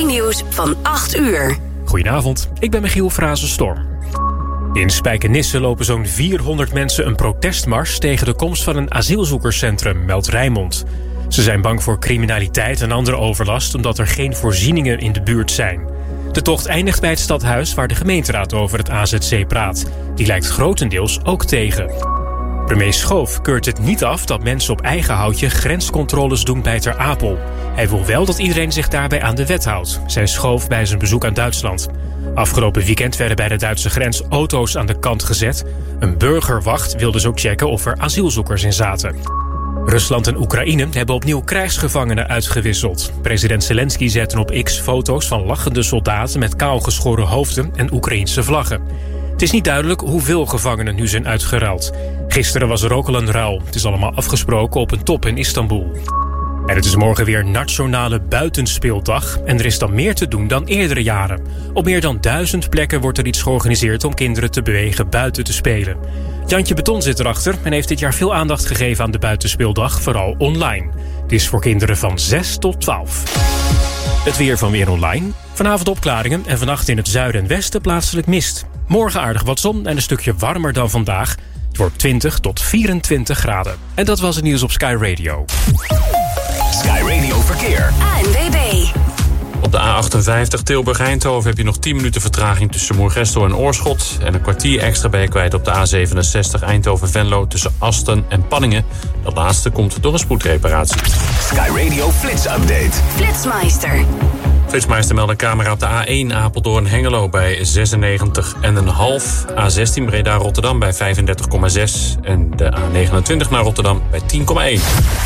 Nieuws van 8 uur. Goedenavond, ik ben Michiel Frazenstorm. In Spijkenisse lopen zo'n 400 mensen een protestmars tegen de komst van een asielzoekerscentrum, meldt Rijnmond. Ze zijn bang voor criminaliteit en andere overlast omdat er geen voorzieningen in de buurt zijn. De tocht eindigt bij het stadhuis waar de gemeenteraad over het AZC praat. Die lijkt grotendeels ook tegen. Premier Schoof keurt het niet af dat mensen op eigen houtje grenscontroles doen bij Ter Apel. Hij wil wel dat iedereen zich daarbij aan de wet houdt, zei Schoof bij zijn bezoek aan Duitsland. Afgelopen weekend werden bij de Duitse grens auto's aan de kant gezet. Een burgerwacht wilde dus ook checken of er asielzoekers in zaten. Rusland en Oekraïne hebben opnieuw krijgsgevangenen uitgewisseld. President Zelensky zette op X foto's van lachende soldaten met kaalgeschoren hoofden en Oekraïense vlaggen. Het is niet duidelijk hoeveel gevangenen nu zijn uitgeruild. Gisteren was er ook al een ruil. Het is allemaal afgesproken op een top in Istanbul. En het is morgen weer Nationale Buitenspeeldag. En er is dan meer te doen dan eerdere jaren. Op meer dan 1000 plekken wordt er iets georganiseerd om kinderen te bewegen buiten te spelen. Jantje Beton zit erachter en heeft dit jaar veel aandacht gegeven aan de Buitenspeeldag, vooral online. Het is voor kinderen van 6 tot 12. Het weer van Weer Online. Vanavond opklaringen en vannacht in het zuiden en westen plaatselijk mist. Morgen aardig wat zon en een stukje warmer dan vandaag. Het wordt 20 tot 24 graden. En dat was het nieuws op Sky Radio. Sky Radio Verkeer. ANWB. Op de A58 Tilburg-Eindhoven heb je nog 10 minuten vertraging tussen Moergestel en Oorschot. En een kwartier extra ben je kwijt op de A67 Eindhoven-Venlo tussen Asten en Panningen. Dat laatste komt door een spoedreparatie. Sky Radio Flits Update. Flitsmeister. Flitsmeister meldt een camera op de A1 Apeldoorn-Hengelo bij 96,5. A16 Breda-Rotterdam bij 35,6. En de A29 naar Rotterdam bij 10,1.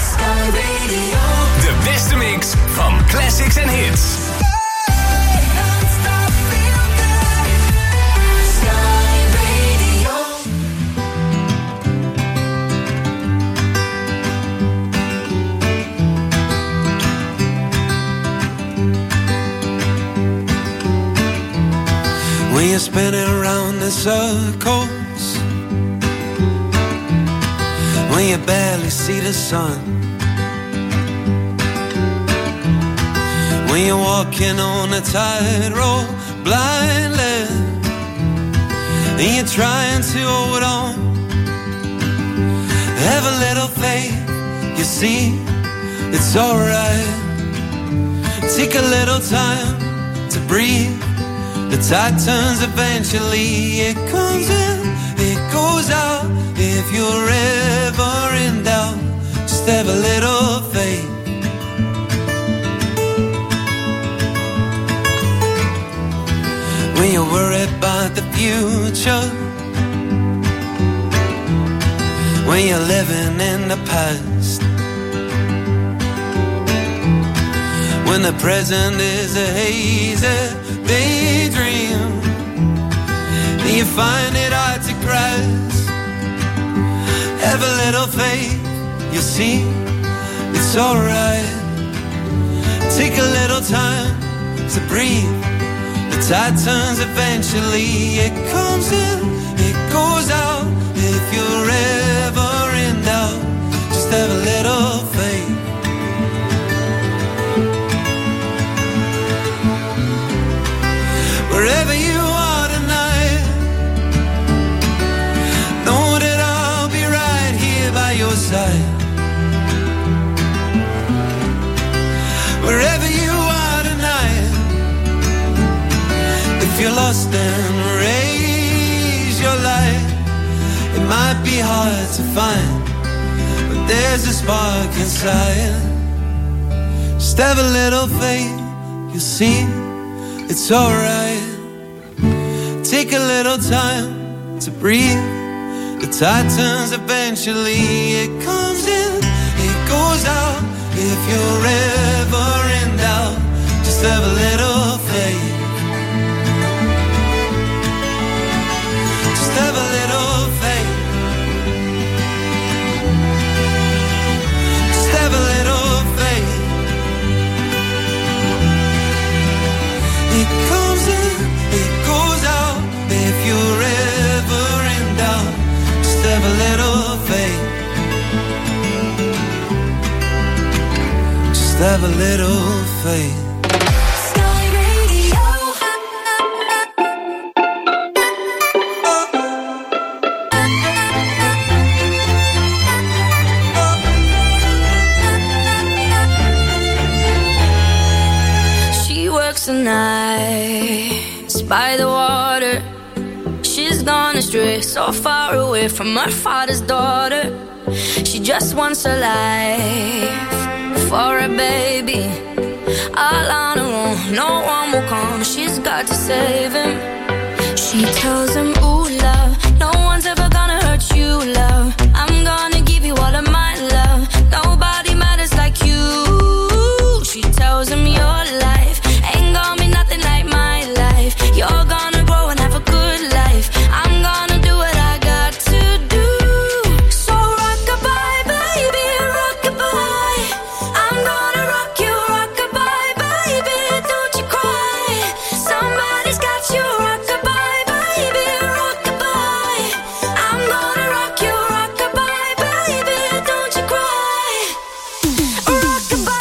De beste mix van classics en hits. When you're spinning around in circles, when you barely see the sun, when you're walking on a tightrope blindly, and you're trying to hold on, have a little faith, you see, it's alright. Take a little time to breathe. The tide turns eventually, it comes in, it goes out. If you're ever in doubt, just have a little faith. When you're worried about the future, when you're living in the past, when the present is a hazy daydream, and you find it hard to grasp, have a little faith, you see, it's alright. Take a little time to breathe. The tide turns eventually, it comes in, it goes out. If you're ever in doubt, just have a little faith. Wherever you are tonight, know that I'll be right here by your side. Wherever you are tonight, if you're lost then raise your light. It might be hard to find, but there's a spark inside. Just have a little faith, you'll see, it's alright. Take a little time to breathe. The tide turns eventually, it comes in, it goes out. If you're ever in doubt, just have a little faith. Just have a little faith. Just have a little faith. It comes in, it goes out. If you're ever in doubt, just have a little faith. Just have a little faith. Sky some nights by the water. She's gone astray, so far away from her father's daughter. She just wants a life for a baby. All on her own, no one will come. She's got to save him. She tells him, ooh, love, no one's ever gonna hurt you, love. I'm gonna give you all of my love. Nobody matters like you. She tells him your life ain't gonna be nothing like my life. You're gonna grow and have a good life. I'm gonna do what I got to do. So rock-a-bye, baby, rock-a-bye. I'm gonna rock you, rock-a-bye, baby, don't you cry. Somebody's got you, rock-a-bye, baby, rock-a-bye. I'm gonna rock you, rock-a-bye, baby, don't you cry. Rock-a-bye.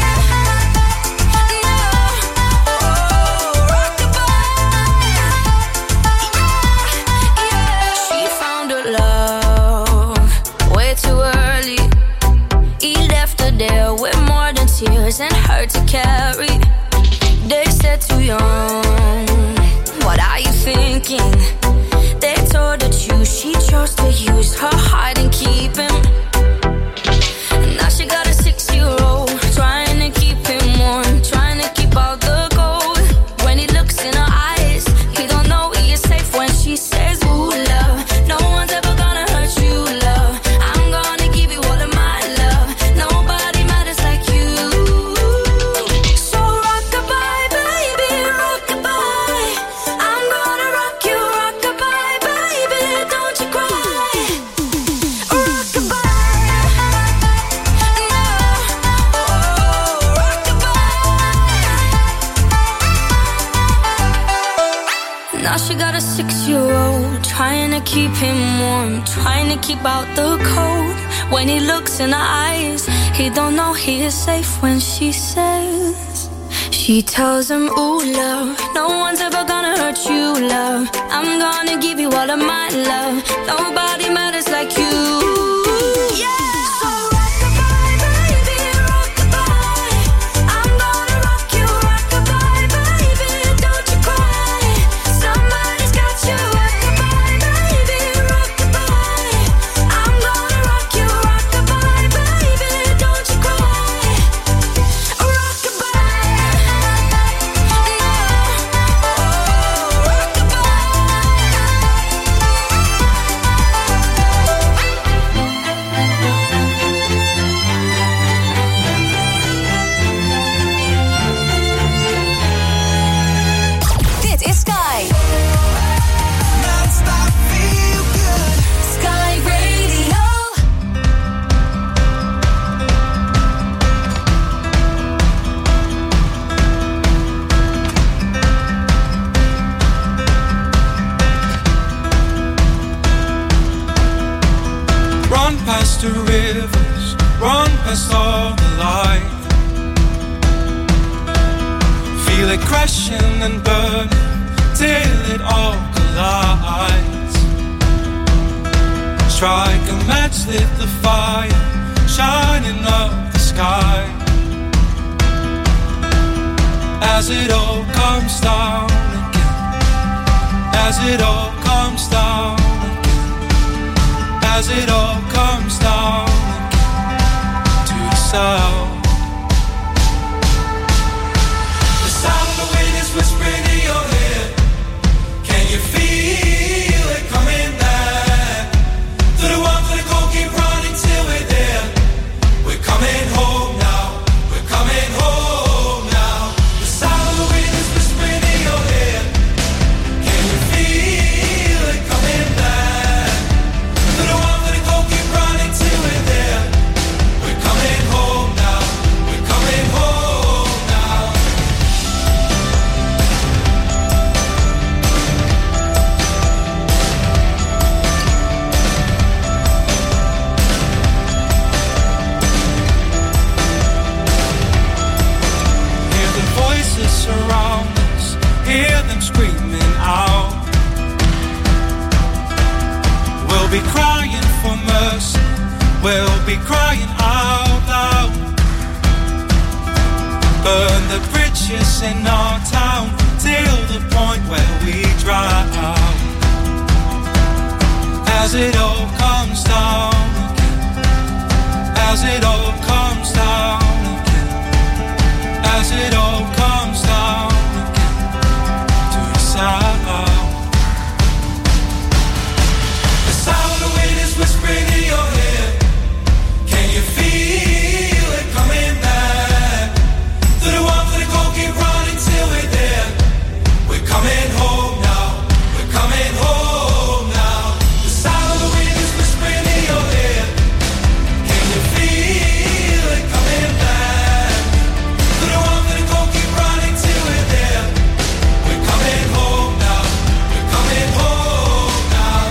She found her love way too early. He left her there with more than tears and hurt to carry. They said too young, what are you thinking? They told her to, she chose to use her heart and keep him. And now she got a 6-year-old, trying to keep him warm, trying to keep out the cold. When he looks in her eyes, he don't know he is safe when she says, ooh, love, no one's ever gonna hurt you, love. I'm gonna give you all of my love. Nobody matters like you. So rock-a-bye, baby, rock-a-bye. I'm gonna rock you, rock-a-bye, baby, don't you cry. Rock-a-bye. Now she got a 6-year-old, trying to keep him warm, trying to keep out the cold. When he looks in her eyes, he don't know he is safe when she says. She tells him, ooh, love, no one's ever gonna hurt you, love. I'm gonna give you all of my love. Nobody matters like you. So rock-a-bye, baby, rock-a-bye. I'm gonna rock you, rock-a-bye, baby, don't you cry. Somebody's got you, rock-a-bye, baby, rock-a-bye. I'm gonna rock you, rock-a-bye, baby, don't you cry. Rock-a-bye. Dit is Sky. Non-stop feel good. Sky Radio. Run past the rivers, run past all the light. Feel it crashing and burning till it all collides. Strike a match, lit the fire, shining up the sky. As it all comes down again, as it all comes down again, as it all comes down again to the sound. The sound of the wind is whispering in your ear. Can you feel it coming back? To the one for the goal, keep running till we're there. We're coming home now, we're coming home now. The sound of the wind is whispering in your ear. Can you feel it coming back? To the one for the goal, keep running till we're there. We're coming home now, we're coming home now. Hear the voices surround us, hear them screaming out. We'll be crying for mercy, we'll be crying out loud. Burn the bridge righteous in our town, till the point where we drown. As it all comes down again, as it all comes down again, as it all comes down again to the sound. The sound of the wind is whispering in your ear. Can you feel it coming back? Through the warmth of the cold, keep running till we're there. We're coming home now, we're coming home now. The sound of the wind is whispering in your ear. Can you feel it coming back? Through the warmth of the cold, keep running till we're there. We're coming home now, we're coming home now.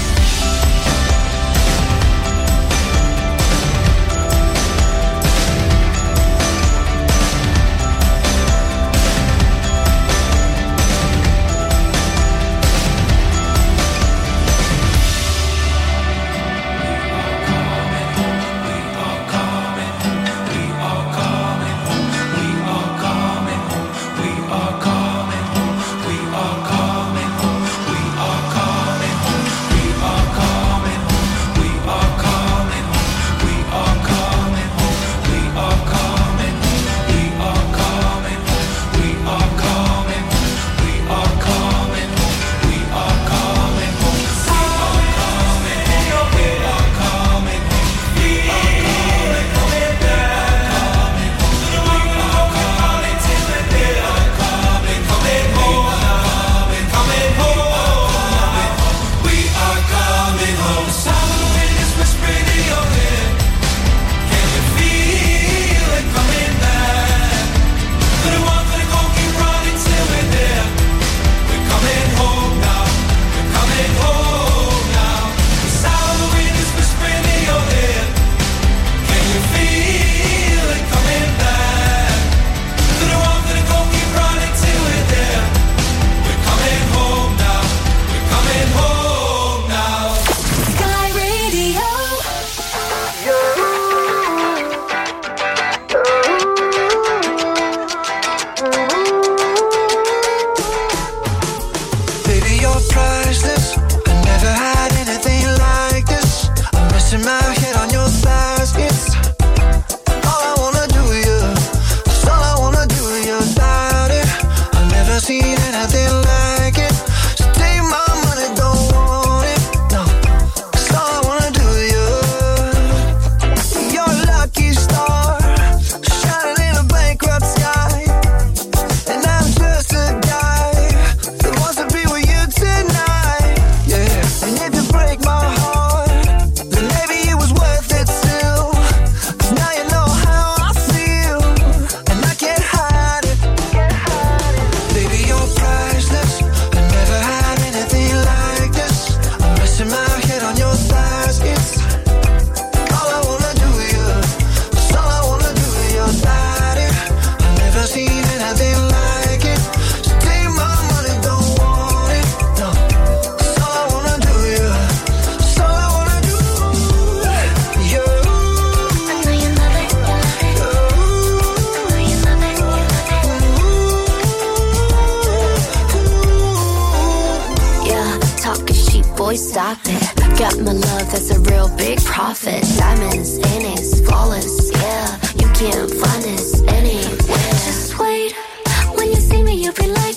Stop it. Got my love, that's a real big profit. Diamonds in it, flawless, yeah. You can't find this anywhere. Just wait, when you see me, you'll be like,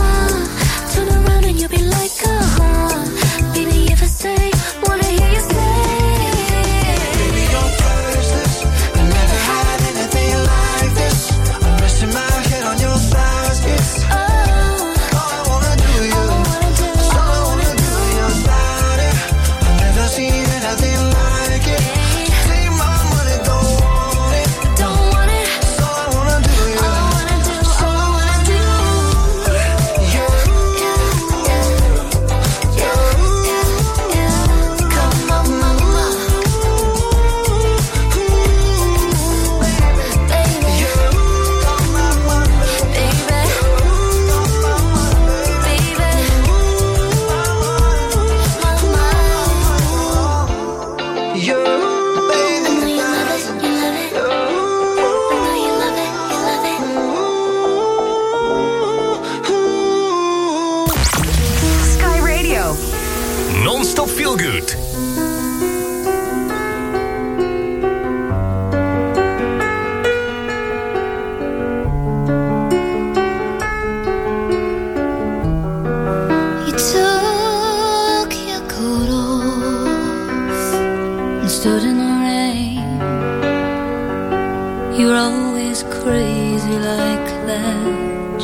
uh-huh. Turn around and you'll be like, uh-huh. Baby, if I say, wanna hear you say. Baby, you're priceless. I never had anything like this. I'm resting my head on your thighs, it's all I wanna do, you. It's all I wanna do, your body. I've never seen anything like it. Take my money, don't want it. Don't want it. It's all Feel Good. Stood in the rain. You're always crazy like that.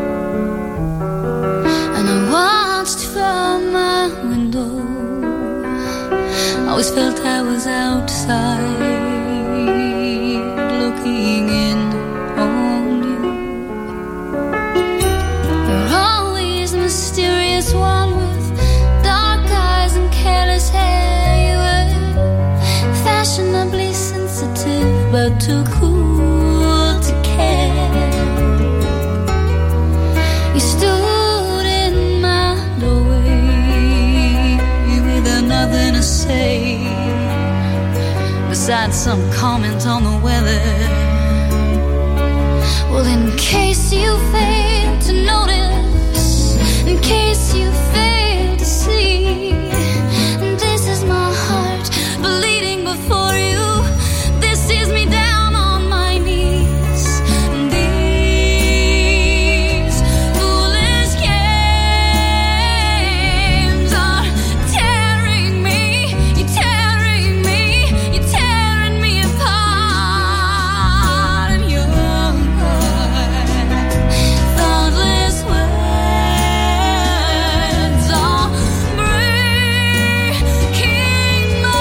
And I watched from my window. I always felt I was outside, looking in on you. You're always the mysterious one with dark eyes and careless hair. Fashionably sensitive, but too cool to care. You stood in my doorway with nothing to say, besides some comment on the weather. Well, in case you fail to notice, in case you fail to see, this is my heart bleeding before you. This is me down on my knees. These foolish games are tearing me. You're tearing me. You're tearing me apart. And your thoughtless words are breaking my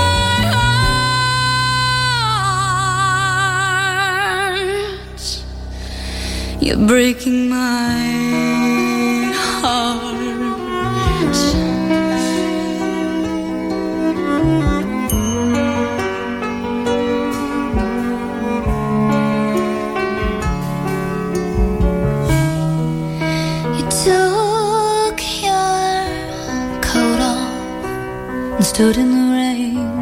heart. You're breaking my heart. You took your coat off and stood in the rain.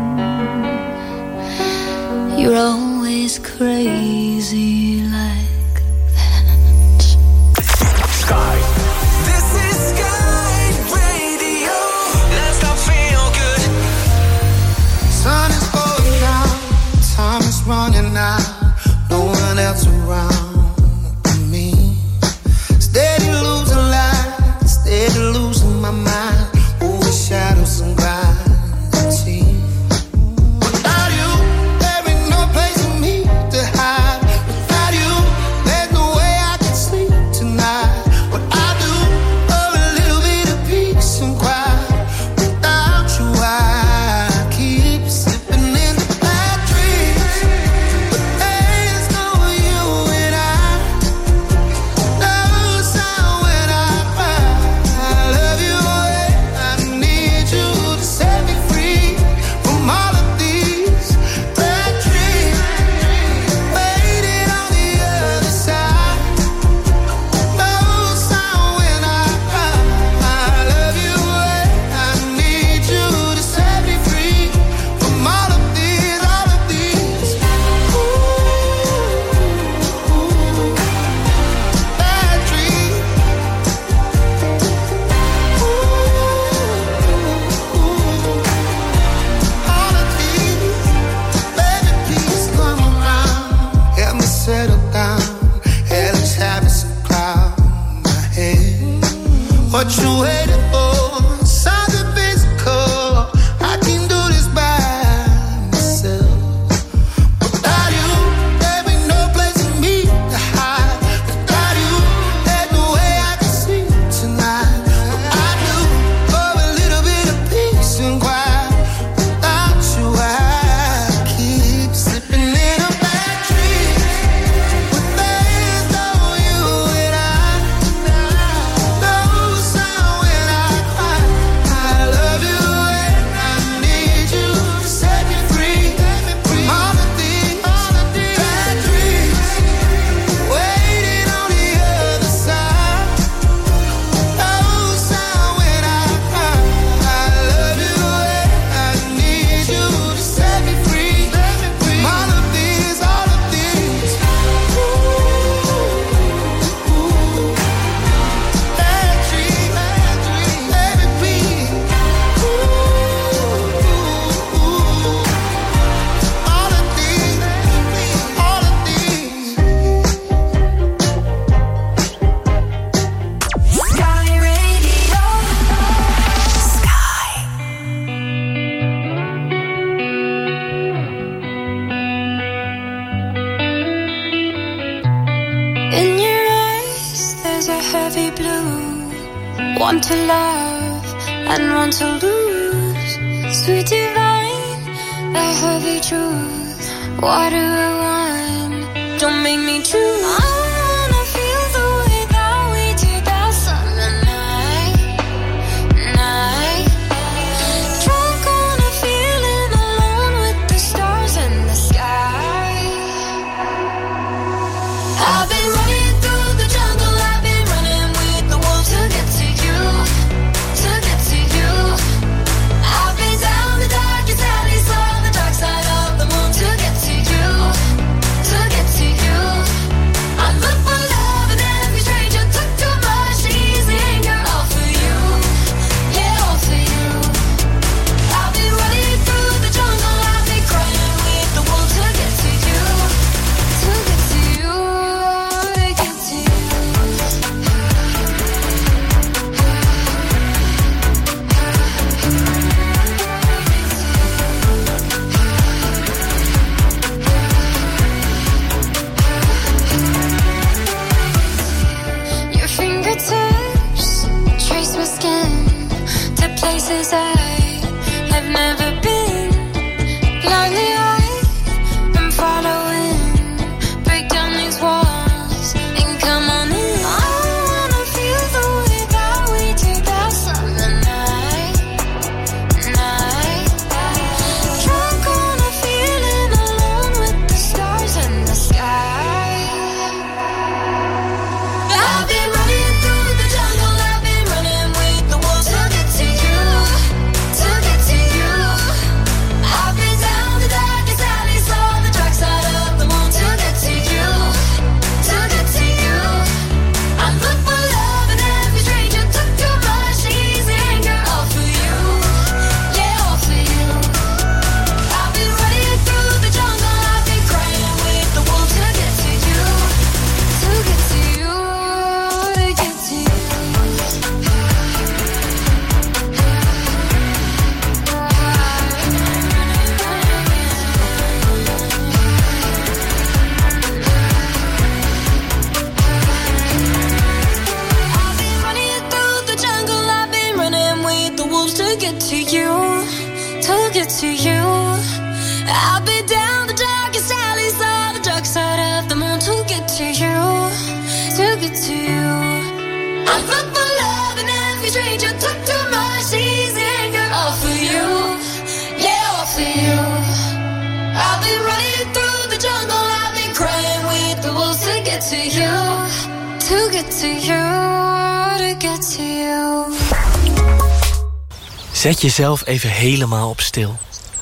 You're always crazy like that. Sky. This is Sky Radio. Let's not feel good. Sun is going down, time is running out. No one else around me. Steady losing light, steady losing my mind. Overshadows and gravity. Without you, there ain't no place for me to hide. Without you, there's no way I can sleep tonight. What I do for a little bit of peace and quiet. Without you, I keep slipping into bad dreams. But there's no you and I. No sound when I cry. I love you and I need you to set me free from all of these bad dreams. Waiting on the other side. No sound when I cry. I love you and I need you to set me free from all of these bad dreams. All of these, baby, please come around. Help me settle down. Hell is having some cloud in my head. What you waiting for? Something physical. I can do this by myself. Without you, there ain't no place for me to hide. Without you, there's no way I can sleep tonight. What I do for a little bit of peace and quiet. Without you, I keep slipping in a bad dream. But there's no you and I. No sound when I heavy blue. Want to love and want to lose. Sweet divine, the heavy truth. Water or wine, don't make me choose. I wanna feel the way that we did that summer night. Drunk on a feeling alone with the stars in the sky. I've been running through the jungle, I've been running with the wolves to get to you, to get to you. I've been down the darkest alleys, saw the dark side of the moon to get to you, to get to you. I look for love and every stranger took too much easy anger, all for you, yeah, all for you. I've been running through the jungle, I've been crying with the wolves to get to you, to get to you, to get to you. Your fingertips trace my skin to places I have never been. Blindly I'm following. Break down these walls and come on in. I wanna feel the way that we did that summer night. Drunk on a feeling alone with the stars in the sky. I've been running through the jungle, I've been running with the wolves to get to you, to get to you. I've been down the darkest alleys, saw the dark side of the moon to get to you, to get to you. I look for love and every stranger took too much easy anger, all for you, yeah, all for you. I've been running through the jungle, I've been crying with the wolves to get to you, to get to you, to get to you. I've been running through the jungle, I've been running with the wolves to get to you, to get to you. I've been down the darkest alleys, saw the dark side of the moon to get to you, to get to you. I look for love and every stranger took too much easy anger, all for you, yeah, all for you. I've been running through the jungle, I've been crying with the wolves to get to you, to get to you, to get to you. Zet jezelf even helemaal op stil.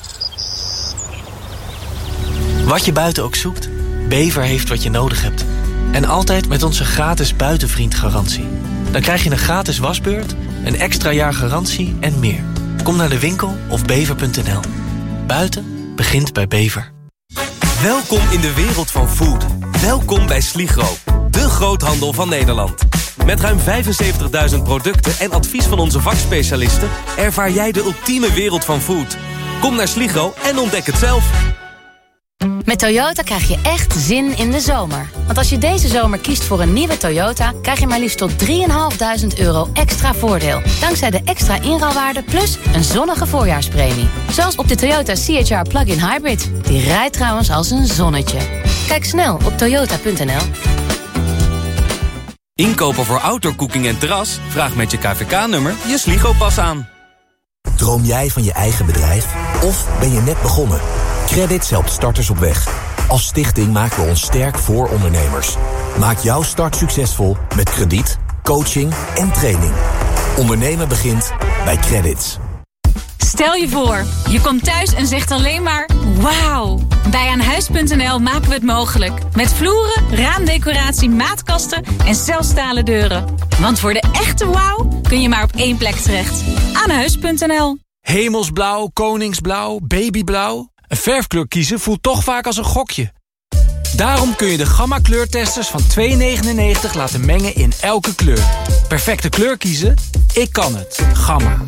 Wat je buiten ook zoekt, Bever heeft wat je nodig hebt. En altijd met onze gratis buitenvriendgarantie. Dan krijg je een gratis wasbeurt, een extra jaar garantie en meer. Kom naar de winkel of bever.nl. Buiten begint bij Bever. Welkom in de wereld van food. Welkom bij Sligro, de groothandel van Nederland. Met ruim 75.000 producten en advies van onze vakspecialisten ervaar jij de ultieme wereld van food. Kom naar Sligro en ontdek het zelf. Met Toyota krijg je echt zin in de zomer. Want als je deze zomer kiest voor een nieuwe Toyota, krijg je maar liefst tot €3.500 extra voordeel. Dankzij de extra inruilwaarde plus een zonnige voorjaarspremie. Zoals op de Toyota CHR Plug-in Hybrid. Die rijdt trouwens als een zonnetje. Kijk snel op toyota.nl. Inkopen voor outdoorcooking en terras? Vraag met je KVK-nummer je Sligo-pas aan. Droom jij van je eigen bedrijf? Of ben je net begonnen? Credits helpt starters op weg. Als stichting maken we ons sterk voor ondernemers. Maak jouw start succesvol met krediet, coaching en training. Ondernemen begint bij Credits. Stel je voor, je komt thuis en zegt alleen maar wauw. Bij Aanhuis.nl maken we het mogelijk. Met vloeren, raamdecoratie, maatkasten en zelfs stalen deuren. Want voor de echte wauw kun je maar op één plek terecht. Aanhuis.nl. Hemelsblauw, koningsblauw, babyblauw. Een verfkleur kiezen voelt toch vaak als een gokje. Daarom kun je de Gamma kleurtesters van €2,99 laten mengen in elke kleur. Perfecte kleur kiezen? Ik kan het. Gamma.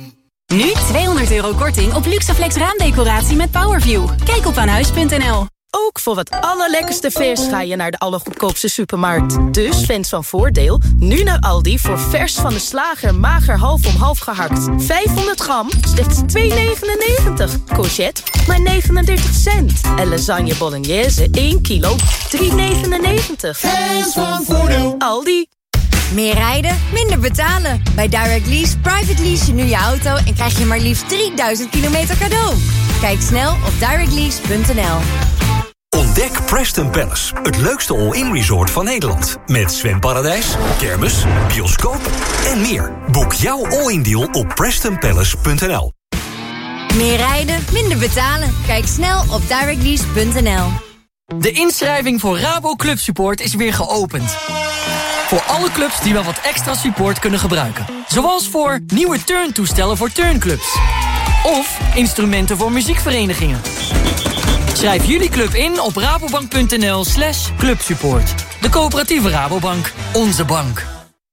Nu €200 korting op Luxaflex raamdecoratie met Powerview. Kijk op Aanhuis.nl. Ook voor het allerlekkerste vers ga je naar de allergoedkoopste supermarkt. Dus fans van Voordeel, nu naar Aldi voor vers van de slager mager half om half gehakt. 500 gram, slechts €2,99. Courgette, maar 39 cent. En lasagne bolognese, 1 kilo, €3,99. Fans van Voordeel. Aldi. Meer rijden, minder betalen. Bij Direct Lease private lease je nu je auto en krijg je maar liefst 3000 kilometer cadeau. Kijk snel op directlease.nl. Ontdek Preston Palace, het leukste all-in resort van Nederland. Met zwemparadijs, kermis, bioscoop en meer. Boek jouw all-in deal op prestonpalace.nl. Meer rijden, minder betalen. Kijk snel op directlease.nl. De inschrijving voor Rabo Club Support is weer geopend. Voor alle clubs die wel wat extra support kunnen gebruiken. Zoals voor nieuwe turntoestellen voor turnclubs. Of instrumenten voor muziekverenigingen. Schrijf jullie club in op rabobank.nl/clubsupport. De coöperatieve Rabobank. Onze bank.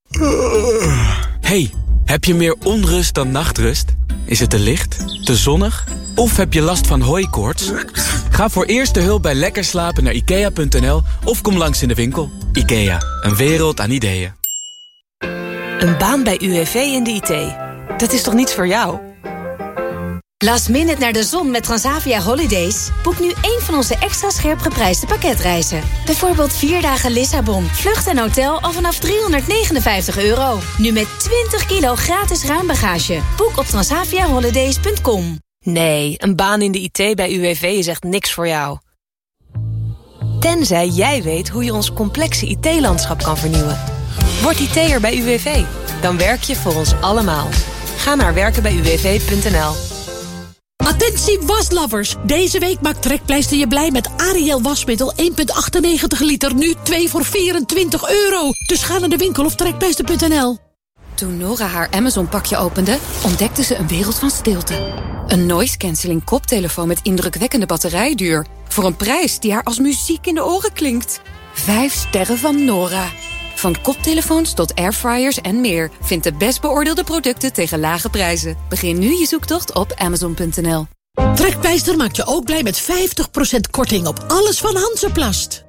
Hey, heb je meer onrust dan nachtrust? Is het te licht, te zonnig of heb je last van hooikoorts? Ga voor eerste hulp bij lekker slapen naar IKEA.nl of kom langs in de winkel. IKEA, een wereld aan ideeën. Een baan bij UWV in de IT. Dat is toch niets voor jou? Last minute naar de zon met Transavia Holidays? Boek nu één van onze extra scherp geprijsde pakketreizen. Bijvoorbeeld 4 dagen Lissabon, vlucht en hotel al vanaf €359. Nu met 20 kilo gratis ruimbagage. Boek op transaviaholidays.com. Nee, een baan in de IT bij UWV is echt niks voor jou. Tenzij jij weet hoe je ons complexe IT-landschap kan vernieuwen. Word IT'er bij UWV. Dan werk je voor ons allemaal. Ga naar werkenbijuwv.nl. Attentie waslovers! Deze week maakt Trekpleister je blij met Ariel wasmiddel 1,98 liter. Nu 2 voor €24. Dus ga naar de winkel of trekpleister.nl. Toen Nora haar Amazon-pakje opende, ontdekte ze een wereld van stilte. Een noise-canceling koptelefoon met indrukwekkende batterijduur. Voor een prijs die haar als muziek in de oren klinkt. 5 sterren van Nora. Van koptelefoons tot airfryers en meer. Vind de best beoordeelde producten tegen lage prijzen. Begin nu je zoektocht op Amazon.nl. Trekpleister maakt je ook blij met 50% korting op alles van Hansaplast.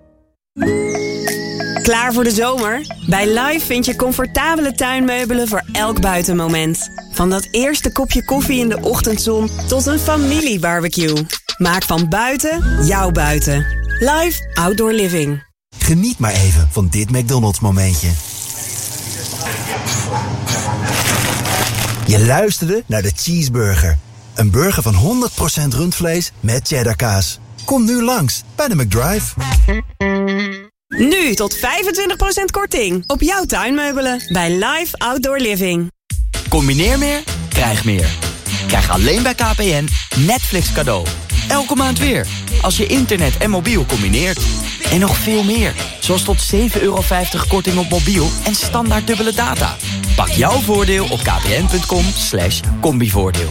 Klaar voor de zomer? Bij Live vind je comfortabele tuinmeubelen voor elk buitenmoment. Van dat eerste kopje koffie in de ochtendzon tot een familiebarbecue. Maak van buiten jouw buiten. Live Outdoor Living. Geniet maar even van dit McDonald's momentje. Je luisterde naar de Cheeseburger. Een burger van 100% rundvlees met cheddarkaas. Kom nu langs bij de McDrive. Nu tot 25% korting op jouw tuinmeubelen bij Live Outdoor Living. Combineer meer, krijg meer. Krijg alleen bij KPN Netflix cadeau. Elke maand weer, als je internet en mobiel combineert. En nog veel meer, zoals tot €7,50 korting op mobiel en standaard dubbele data. Pak jouw voordeel op kpn.com/combivoordeel.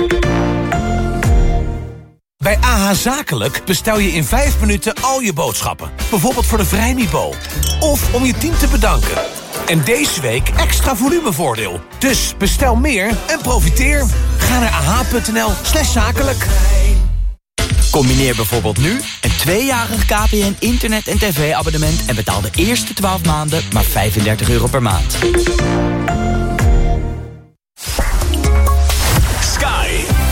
Bij AH Zakelijk bestel je in 5 minuten al je boodschappen. Bijvoorbeeld voor de Vrijmibo. Of om je team te bedanken. En deze week extra volumevoordeel. Dus bestel meer en profiteer. Ga naar ah.nl/zakelijk. Combineer bijvoorbeeld nu een 2-jarig KPN internet- en tv-abonnement... en betaal de eerste 12 maanden maar €35 per maand. Sky.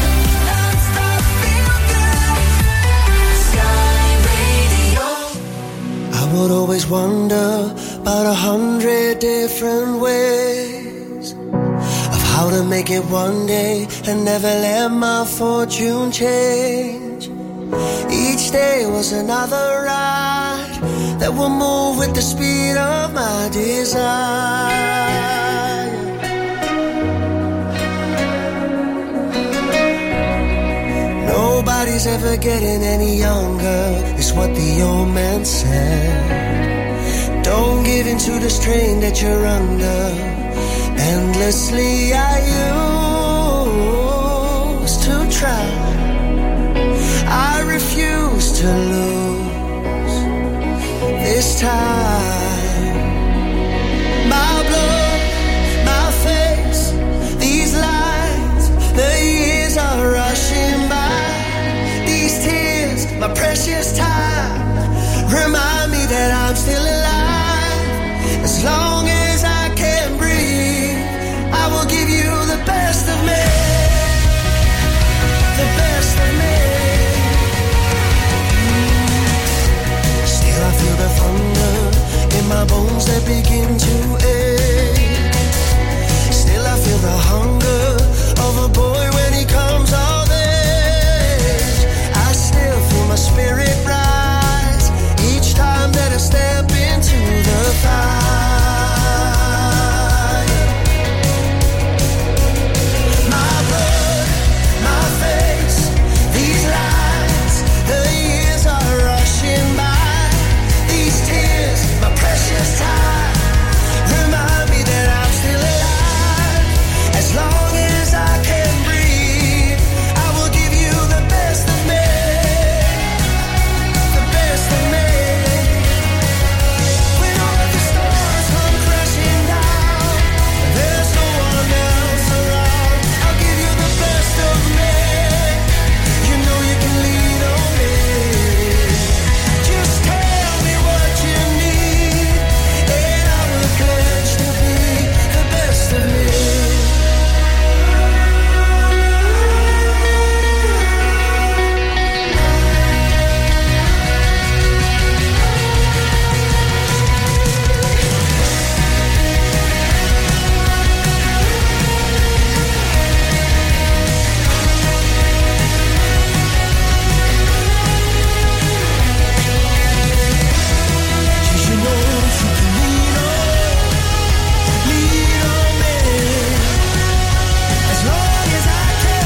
I would always wonder about 100 different ways of how to make it one day and never let my fortune change. Each day was another ride that will move with the speed of my desire. Nobody's ever getting any younger, is what the old man said. Don't give in to the strain that you're under. Endlessly I used to try. I refuse to lose this time. My blood, my face, these lines, the years are rushing by. These tears, my precious time. bones that begin to ache. Still I feel the hunger of a boy when he comes of age. I still feel my spirit rise each time that I step into the fire. My blood, my face, these lines, the years are rushing by. These tears, my precious time, remind me that I'm still alive. As long as I can breathe, I will give you the best of me, the best of me. When all of the stars come crashing down, there's no one else around. I'll give you the best of me. You know you can lean on me. Just tell me what you need, and I will pledge to be the best of me. You know you can lean on me, as long as I can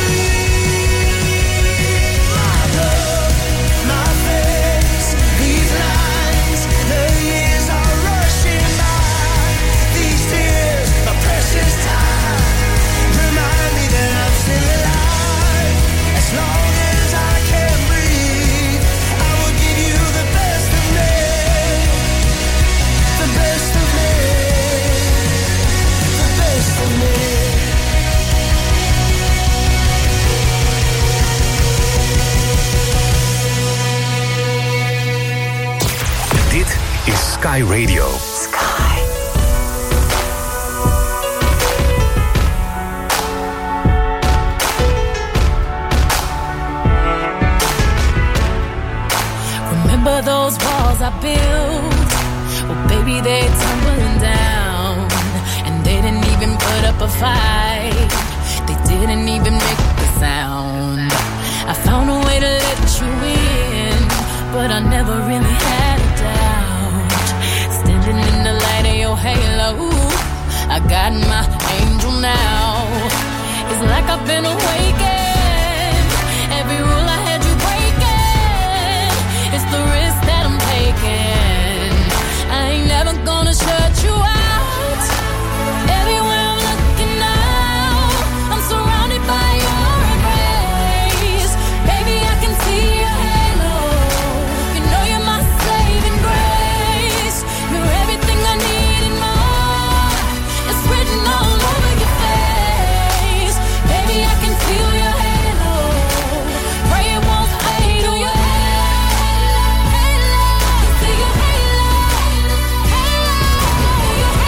breathe. My blood, my face, these lines, the years are rushing by. These tears, my precious time, remind me that I'm still alive. As long as I can breathe, I will give you the best of me, the best of me, the best of me. Dit is Sky Radio. Remember those walls I built? Well, baby, they're tumbling down. And they didn't even put up a fight. They didn't even make a sound. I found a way to let you in, but I never really had a doubt. Standing in the light of your halo, I got my angel now. It's like I've been awakened. Every rule I had you breaking. It's the risk that I'm taking. I ain't never gonna shut you out. Everywhere I'm looking now, I'm surrounded by your embrace. Baby, I can see your halo. You know you're my saving grace. You're everything I need and more. It's written all over your face. Baby, I can feel your halo. Pray it won't fade on your halo. See your halo. Halo.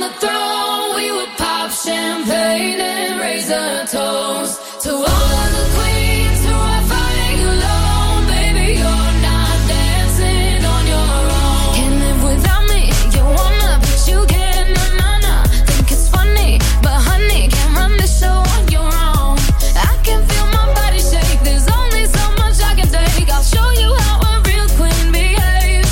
the throne, we would pop champagne and raise a toast to all of the queens who are fighting alone. Baby, you're not dancing on your own. Can't live without me, you wanna, but you can't, nah. Think it's funny, but honey, can't run the show on your own. I can feel my body shake, there's only so much I can take. I'll show you how a real queen behaves.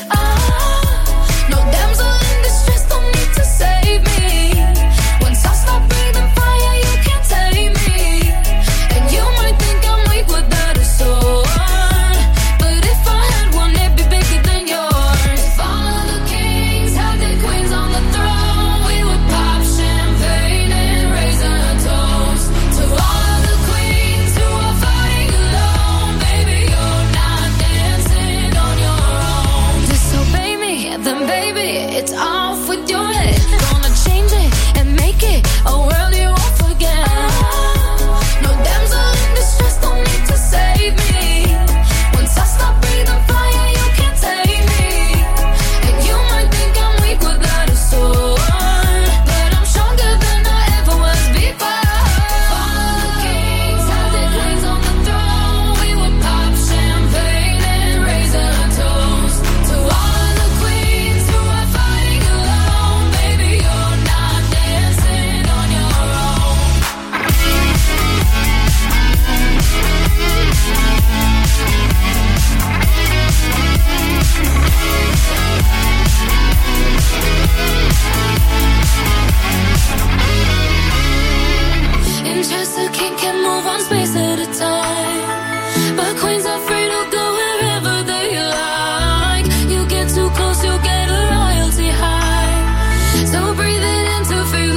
No damsel in distress, don't need to save me. Once I stop breathing fire, you can't tame me. And you might think I'm weak without a sword, but if I had one, it'd be bigger than yours. If all of the kings had their queens on the throne, we would pop champagne and raise a toast to all of the queens who are fighting alone. Baby, you're not dancing on your own. Disobey me, then baby, it's off with your head. Gonna change it and make it a world you won't forget. No damsel in distress, don't need to save me. Once I stop breathing fire, you can't take me. And you might think I'm weak without a sword, but I'm stronger than I ever was before. If all of the kings had their queens on the throne, we would pop champagne and raise a toast to all of the queens who are fighting alone. Baby, you're not dancing on your own. In Chester King can move one space at a time, but queens are free to go wherever they like. You get too close, you'll get a royalty high. So breathe it in to feel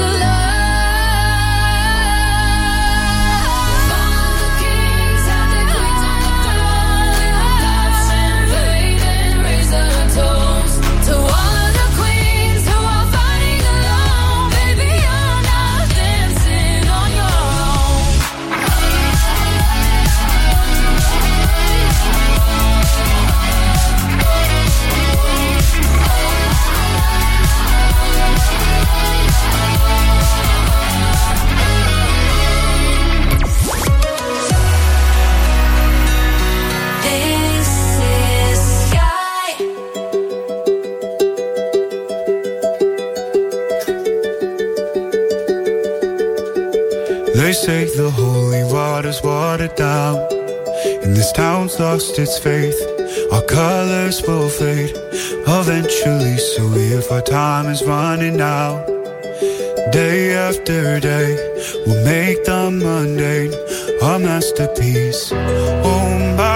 alive. All of the kings have their queens on the throne. We would pop champagne and raise a toast to all of the queens who are fighting alone. Baby, you're not dancing on your own. This is Sky. They say the holy water's watered down, and this town's lost its faith. Our colors will fade eventually, so if our time is running out, day after day, we'll make the mundane a masterpiece. Oh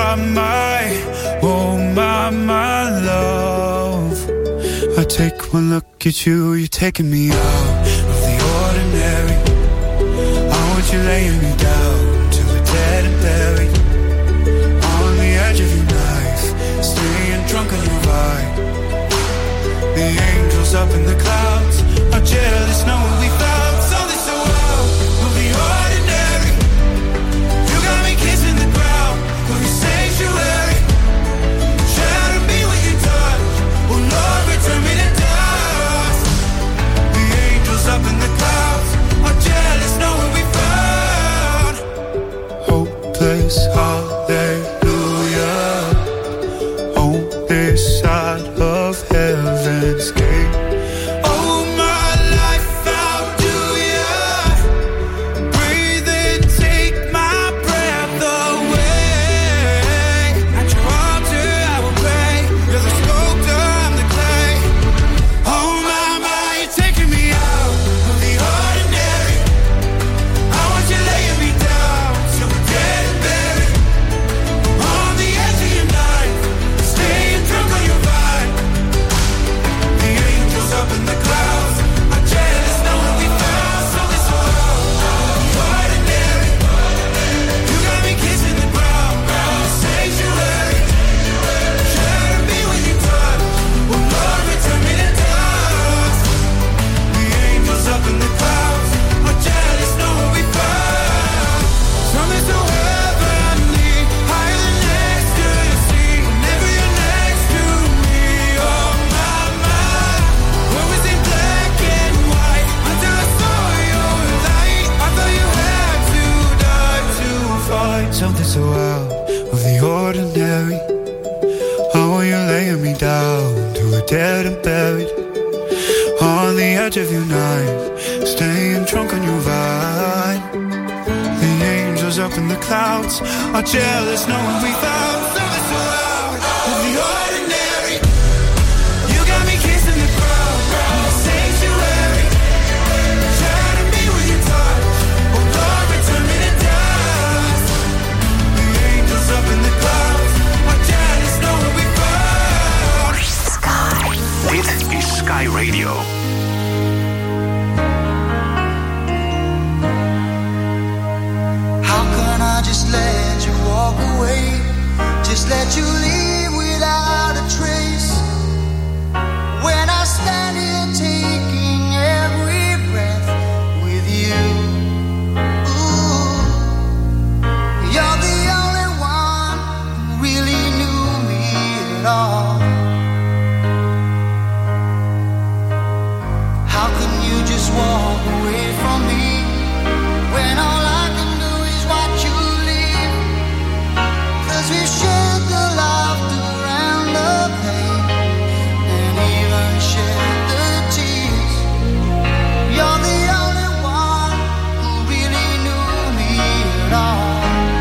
my love, I take one look at you, you're taking me out of the ordinary. I want you laying me down till we're dead and buried, on the edge of your knife, staying drunk on your ride. The angels up in the clouds are jealous knowing we found something so wild of the ordinary. You got me kissing the ground of your sanctuary. Shadow me with your touch, oh Lord, return me to dust. The angels up in the clouds are jealous knowing we found hopeless hallelujah on this side of heaven's gate. Oh my life so out of the ordinary. Oh, you're laying me down to a dead and buried. On the edge of your knife, staying drunk on your vine. The angels up in the clouds are jealous knowing we found something so out of the ordinary. You got me kissing the ground, the sanctuary. Shining me with your touch, oh Lord, return me to dust. The angels up in the clouds are jealous knowing we found Sky. Dit is Sky Radio. Just let you walk away, just let you leave without a trace. When I stand here taking every breath with you, ooh, you're the only one who really knew me at all. How can you just walk away from me when all I can do is watch you? We shared the laughter and the pain, and even shared the tears. You're the only one who really knew me at all.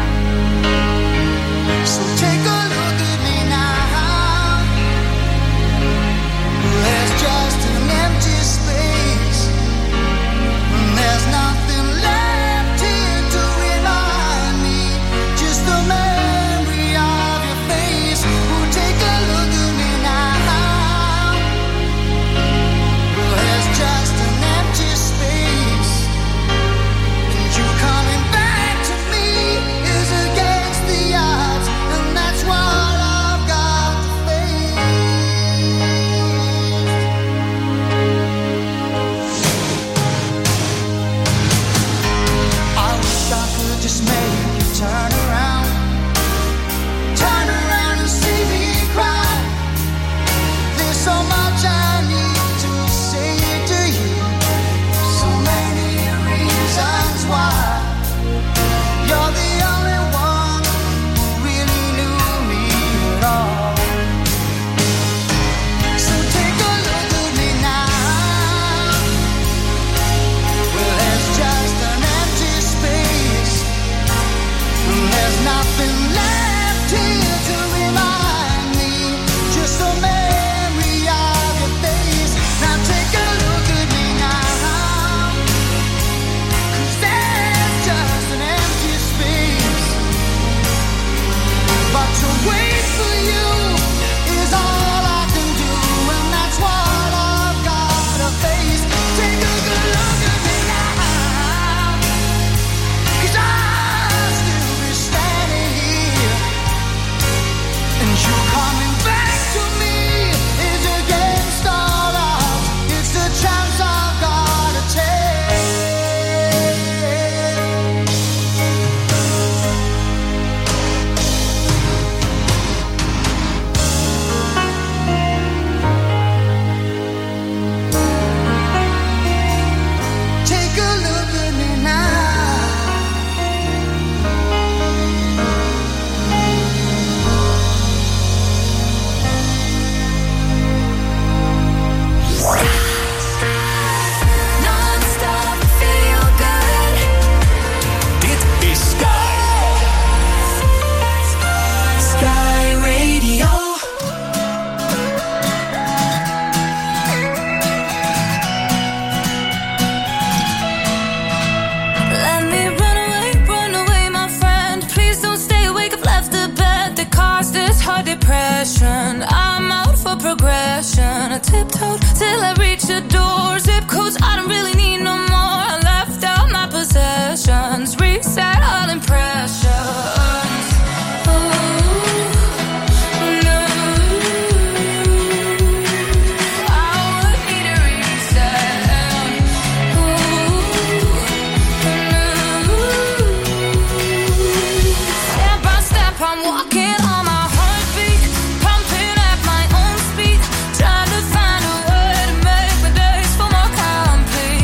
So take a look at me now. There's just an empty space, and there's nothing left here to remind me. Just a man. I'm out for progression. I tiptoed till I reached the door. Zip codes I don't really need no more. I left out my possessions. Reset all impressions. Complete.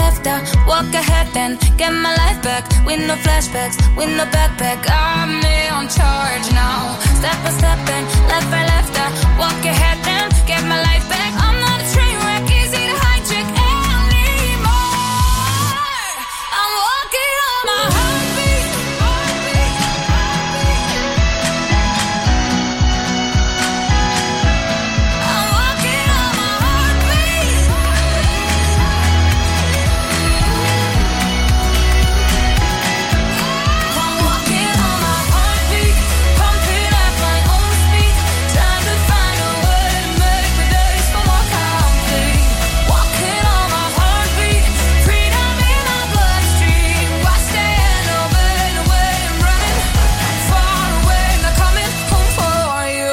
after. Walk ahead then, get my life back. With no flashbacks, with no backpack. I'm in charge now. Step by step and left by left. Walk ahead then, get my life back. I'm not a train wreck, easy to hijack anymore. I'm walking on my heartbeat. I'm walking on my heartbeat. I'm walking on my heartbeat. Pumping at my own speed. Trying to find a way to make the days go more complete. Walking on my heartbeat. Freedom in my bloodstream. Watch the end of it, away and running. Far away, not coming home for you.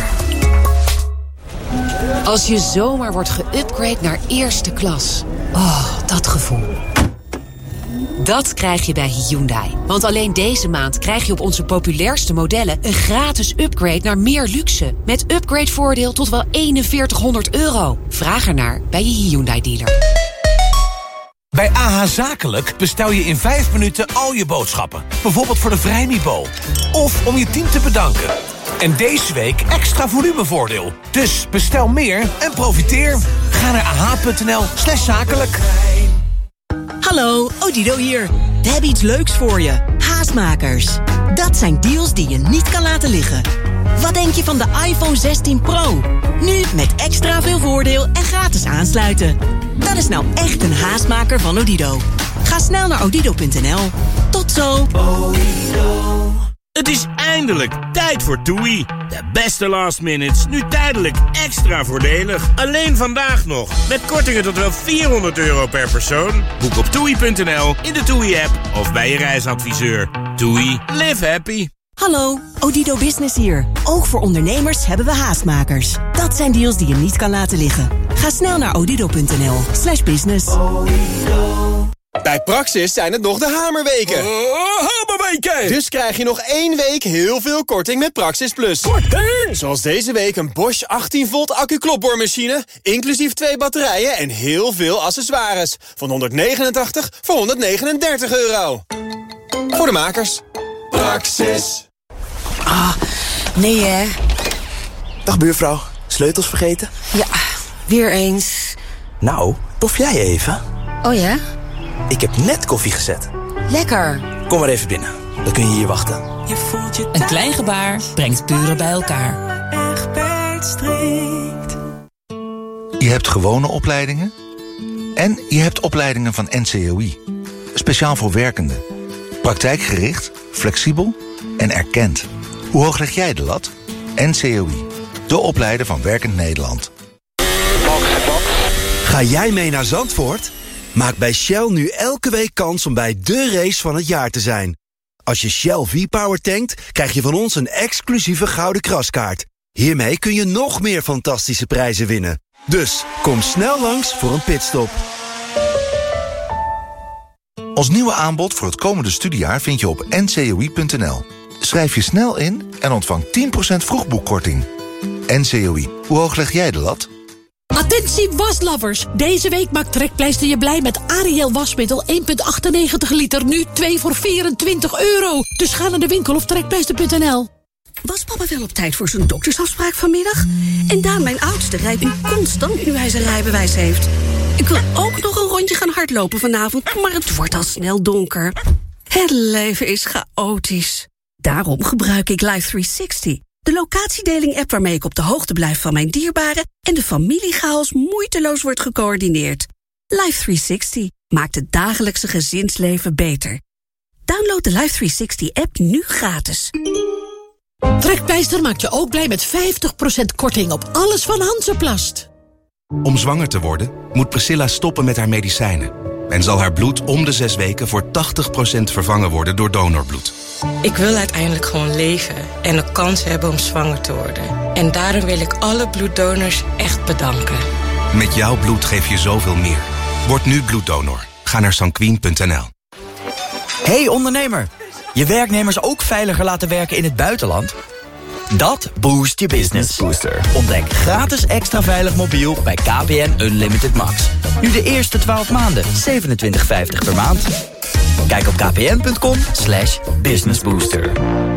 Als je zomaar wordt geüpgrade naar eerste klas. Oh, dat gevoel. Dat krijg je bij Hyundai. Want alleen deze maand krijg je op onze populairste modellen een gratis upgrade naar meer luxe. Met upgradevoordeel tot wel €4100. Vraag ernaar bij je Hyundai-dealer. Bij AH Zakelijk bestel je in 5 minuten al je boodschappen. Bijvoorbeeld voor de vrijmibo. Of om je team te bedanken. En deze week extra volumevoordeel. Dus bestel meer en profiteer. Ga naar ah.nl/zakelijk. Hallo, Odido hier. We hebben iets leuks voor je. Haastmakers. Dat zijn deals die je niet kan laten liggen. Wat denk je van de iPhone 16 Pro? Nu met extra veel voordeel en gratis aansluiten. Dat is nou echt een haastmaker van Odido. Ga snel naar odido.nl. Tot zo. Het is eindelijk tijd voor TUI. De beste last minutes, nu tijdelijk extra voordelig. Alleen vandaag nog, met kortingen tot wel €400 per persoon. Boek op TUI.nl, in de TUI-app of bij je reisadviseur. TUI, live happy. Hallo, Odido Business hier. Ook voor ondernemers hebben we haastmakers. Dat zijn deals die je niet kan laten liggen. Ga snel naar odido.nl/business. Bij Praxis zijn het nog de hamerweken. Hamerweken! Dus krijg je nog 1 week heel veel korting met Praxis Plus. Korting! Zoals deze week een Bosch 18 volt accu-klopboormachine, inclusief 2 batterijen en heel veel accessoires. Van €189 voor €139. Voor de makers. Praxis. Ah, nee hè. Dag buurvrouw, sleutels vergeten? Ja, weer eens. Nou, tof jij even? Oh ja? Ik heb net koffie gezet. Lekker. Kom maar even binnen, dan kun je hier wachten. Een klein gebaar brengt buren bij elkaar. Je hebt gewone opleidingen en je hebt opleidingen van NCOI. Speciaal voor werkenden. Praktijkgericht, flexibel en erkend. Hoe hoog leg jij de lat? NCOI, de opleider van Werkend Nederland. Ga jij mee naar Zandvoort? Maak bij Shell nu elke week kans om bij de race van het jaar te zijn. Als je Shell V-Power tankt, krijg je van ons een exclusieve gouden kraskaart. Hiermee kun je nog meer fantastische prijzen winnen. Dus kom snel langs voor een pitstop. Ons nieuwe aanbod voor het komende studiejaar vind je op ncoi.nl. Schrijf je snel in en ontvang 10% vroegboekkorting. NCOI, hoe hoog leg jij de lat? Attentie waslovers! Deze week maakt Trekpleister je blij met Ariel wasmiddel 1,98 liter. Nu 2 voor €24. Dus ga naar de winkel of trekpleister.nl. Was papa wel op tijd voor zijn doktersafspraak vanmiddag? En Daan, mijn oudste, rijdt nu constant nu hij zijn rijbewijs heeft. Ik wil ook nog een rondje gaan hardlopen vanavond, maar het wordt al snel donker. Het leven is chaotisch. Daarom gebruik ik Life360. De locatiedeling-app waarmee ik op de hoogte blijf van mijn dierbaren en de familiechaos moeiteloos wordt gecoördineerd. Life360 maakt het dagelijkse gezinsleven beter. Download de Life360-app nu gratis. Trekpleister maakt je ook blij met 50% korting op alles van Hansaplast. Om zwanger te worden moet Priscilla stoppen met haar medicijnen en zal haar bloed om de 6 weken voor 80% vervangen worden door donorbloed. Ik wil uiteindelijk gewoon leven en de kans hebben om zwanger te worden. En daarom wil ik alle bloeddonors echt bedanken. Met jouw bloed geef je zoveel meer. Word nu bloeddonor. Ga naar sanquin.nl. Hey ondernemer, je werknemers ook veiliger laten werken in het buitenland? Dat boost je business. Booster. Ontdek gratis extra veilig mobiel bij KPN Unlimited Max. Nu de eerste 12 maanden, 27,50 per maand. Kijk op kpn.com/businessbooster.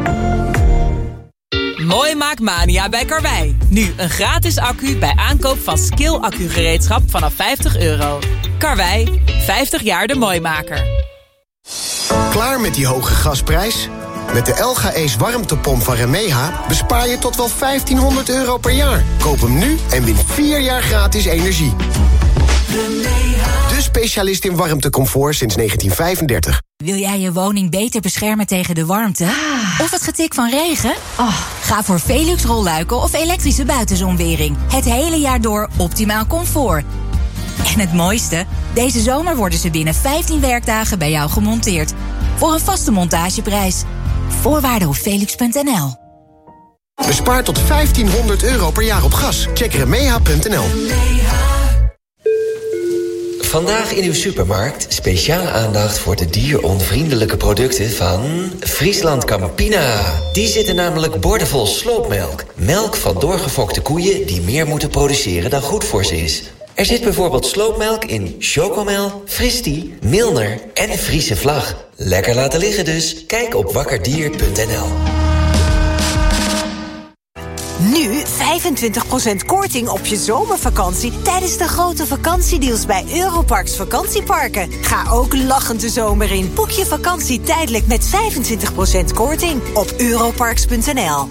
Mooi maakt mania bij Karwei. Nu een gratis accu bij aankoop van Skill accugereedschap vanaf €50. Karwei, 50 jaar de mooimaker. Klaar met die hoge gasprijs? Met de LG Ace warmtepomp van Remeha bespaar je tot wel €1500 per jaar. Koop hem nu en win 4 jaar gratis energie. De specialist in warmtecomfort sinds 1935. Wil jij je woning beter beschermen tegen de warmte? Of het getik van regen? Ga voor Velux rolluiken of elektrische buitenzonwering. Het hele jaar door optimaal comfort. En het mooiste? Deze zomer worden ze binnen 15 werkdagen bij jou gemonteerd. Voor een vaste montageprijs. Voorwaarden op velux.nl. Bespaar tot €1500 per jaar op gas. Check remeha.nl. Vandaag in uw supermarkt speciale aandacht voor de dieronvriendelijke producten van Friesland Campina. Die zitten namelijk boordevol sloopmelk. Melk van doorgefokte koeien die meer moeten produceren dan goed voor ze is. Er zit bijvoorbeeld sloopmelk in Chocomel, Fristi, Milner en Friese Vlag. Lekker laten liggen dus. Kijk op wakkerdier.nl. Nu 25% korting op je zomervakantie tijdens de grote vakantiedeals bij Europarks vakantieparken. Ga ook lachend de zomer in. Boek je vakantie tijdelijk met 25% korting op europarks.nl.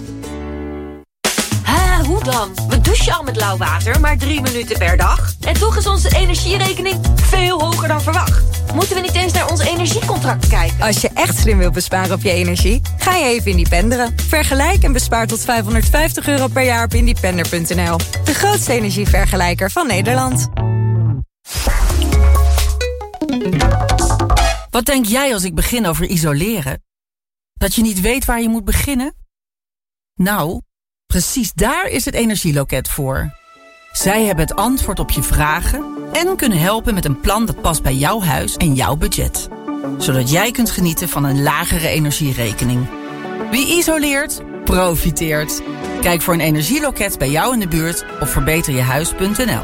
Hoe dan? We douchen al met lauw water, maar 3 minuten per dag. En toch is onze energierekening veel hoger dan verwacht. Moeten we niet eens naar ons energiecontract kijken? Als je echt slim wilt besparen op je energie, ga je even independeren. Vergelijk en bespaar tot €550 per jaar op independer.nl. De grootste energievergelijker van Nederland. Wat denk jij als ik begin over isoleren? Dat je niet weet waar je moet beginnen? Nou, precies daar is het Energieloket voor. Zij hebben het antwoord op je vragen en kunnen helpen met een plan dat past bij jouw huis en jouw budget. Zodat jij kunt genieten van een lagere energierekening. Wie isoleert, profiteert. Kijk voor een energieloket bij jou in de buurt op verbeterjehuis.nl.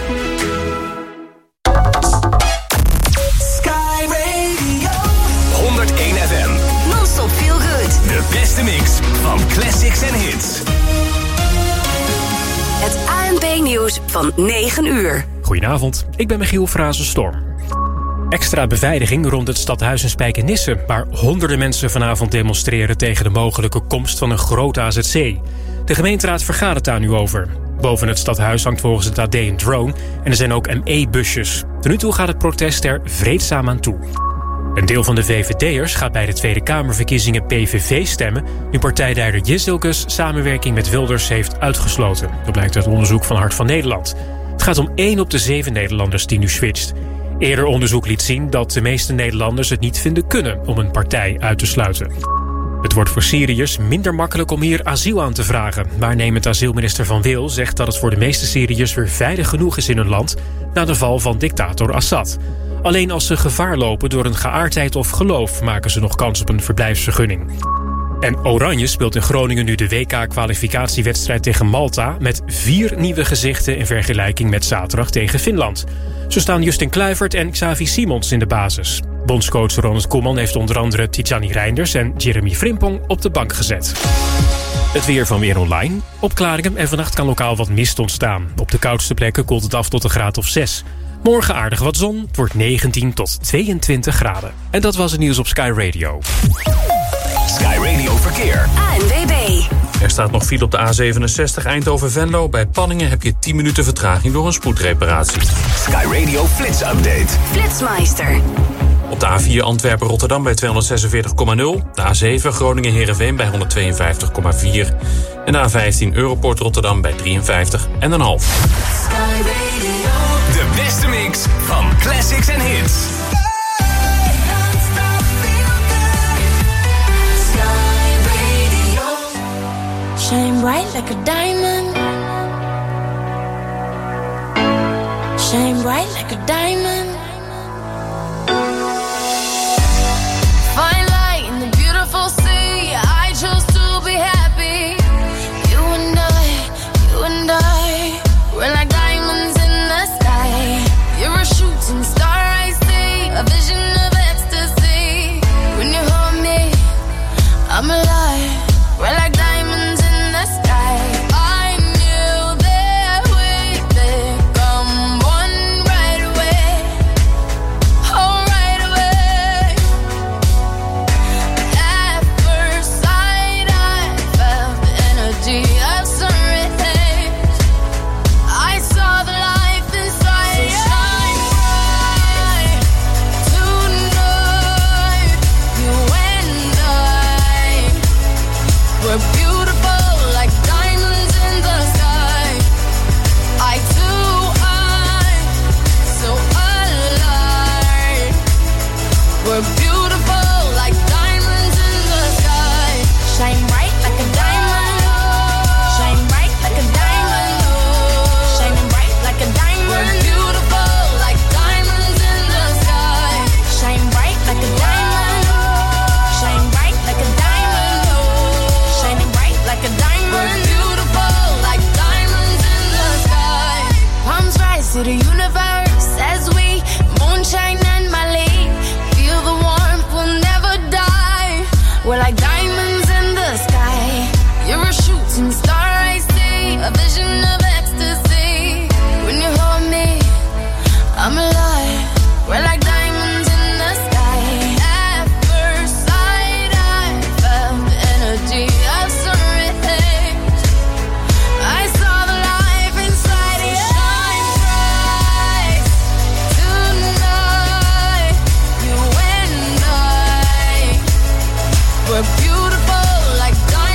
Sky Radio 101 FM. Non-stop feel good. De beste mix van classics en hits. Het ANP-nieuws van 9 uur. Goedenavond, ik ben Michiel Frazenstorm. Extra beveiliging rond het stadhuis in Spijkenisse, waar honderden mensen vanavond demonstreren tegen de mogelijke komst van een groot AZC. De gemeenteraad vergadert daar nu over. Boven het stadhuis hangt volgens het AD een drone en er zijn ook ME-busjes. Tot nu toe gaat het protest er vreedzaam aan toe. Een deel van de VVD'ers gaat bij de Tweede Kamerverkiezingen PVV stemmen, nu partijleider Jizilkus samenwerking met Wilders heeft uitgesloten. Dat blijkt uit onderzoek van Hart van Nederland. Het gaat om 1 op de 7 Nederlanders die nu switcht. Eerder onderzoek liet zien dat de meeste Nederlanders het niet vinden kunnen om een partij uit te sluiten. Het wordt voor Syriërs minder makkelijk om hier asiel aan te vragen. Waarnemend asielminister Van Wil zegt dat het voor de meeste Syriërs weer veilig genoeg is in hun land na de val van dictator Assad. Alleen als ze gevaar lopen door een geaardheid of geloof maken ze nog kans op een verblijfsvergunning. En Oranje speelt in Groningen nu de WK-kwalificatiewedstrijd tegen Malta met 4 nieuwe gezichten in vergelijking met zaterdag tegen Finland. Zo staan Justin Kluivert en Xavi Simons in de basis. Bondscoach Ronald Koeman heeft onder andere Tijani Reinders en Jeremy Frimpong op de bank gezet. Het weer van Weer Online. Opklaringen en vannacht kan lokaal wat mist ontstaan. Op de koudste plekken koelt het af tot een graad of 6. Morgen aardig wat zon, het wordt 19 tot 22 graden. En dat was het nieuws op Sky Radio. Sky Radio Verkeer. ANWB. Er staat nog file op de A67 Eindhoven-Venlo. Bij Panningen heb je 10 minuten vertraging door een spoedreparatie. Sky Radio Flits Update. Flitsmeister. Op de A4 Antwerpen-Rotterdam bij 246,0. De A7 Groningen-Heerenveen bij 152,4. En de A15 Europoort Rotterdam bij 53,5. De beste mix van classics en hits. Shine bright like a diamond. Shine bright like a diamond. Fine light in the beautiful sea. I chose to be happy. universe as we moonshine and Malay. Feel the warmth, we'll never die. We're like diamonds in the sky. You're a shooting star.